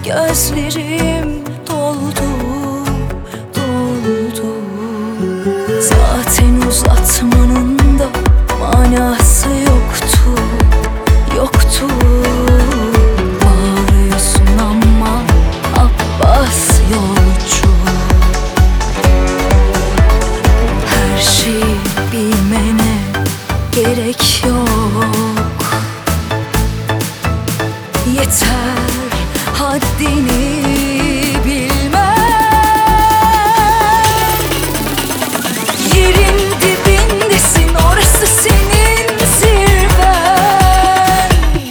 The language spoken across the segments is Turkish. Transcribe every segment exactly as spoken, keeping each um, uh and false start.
Gözlerim doldu, doldu. Zaten uzatmanın da manası yoktu, yoktu. Bağırıyorsun ama Abbas yolcu. Her şeyi bilmene gerek yok. Yeter haddini bilmen. Yerin dibindesin, orası senin zirven.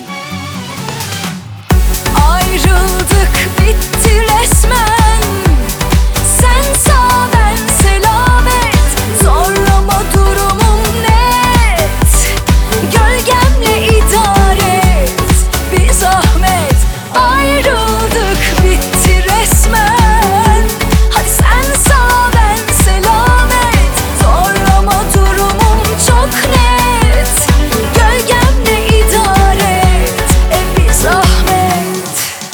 Ayrıldık, bitti resmen. Sen sağ, ben selamet. Zorlama, durumum net. Gölgemle idare et, bir zahmet. Ayrıldık, bitti resmen. Hadi sen sağ, ben selamet. Zorlama, durumum çok net. Gölgemle idare et, e bir zahmet.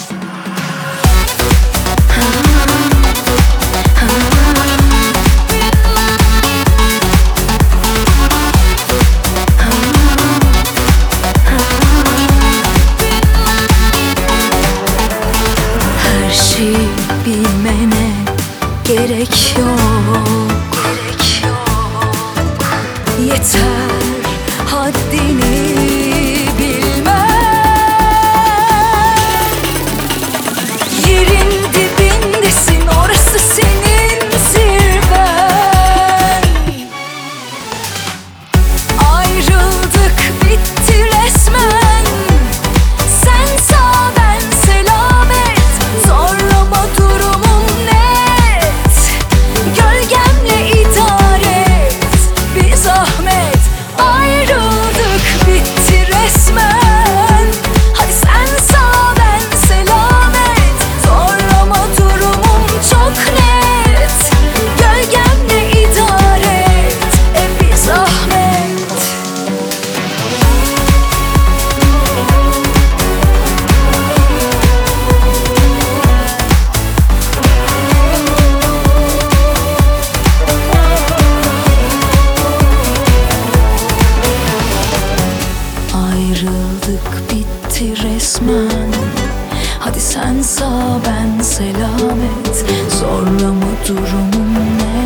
Her şeyi bilmene gerek yok, gerek yok. Yeter haddini bilmen. Yerin dibindesin, orası senin zirven. Ayrıldık, bitti resmen. Sen sağ, ben selamet. Zorlama, durumum net. Gölgemle idare et, bir zahmet. Ayrıldık, bitti resmen. Hadi sen sağ, ben selamet. Zorlama, durumum çok net. Gölgemle idare et, e bir zahmet. Ayrıldık, bitti resmen. Hadi sen sağ, ben selamet. Zorlama, durumum ne?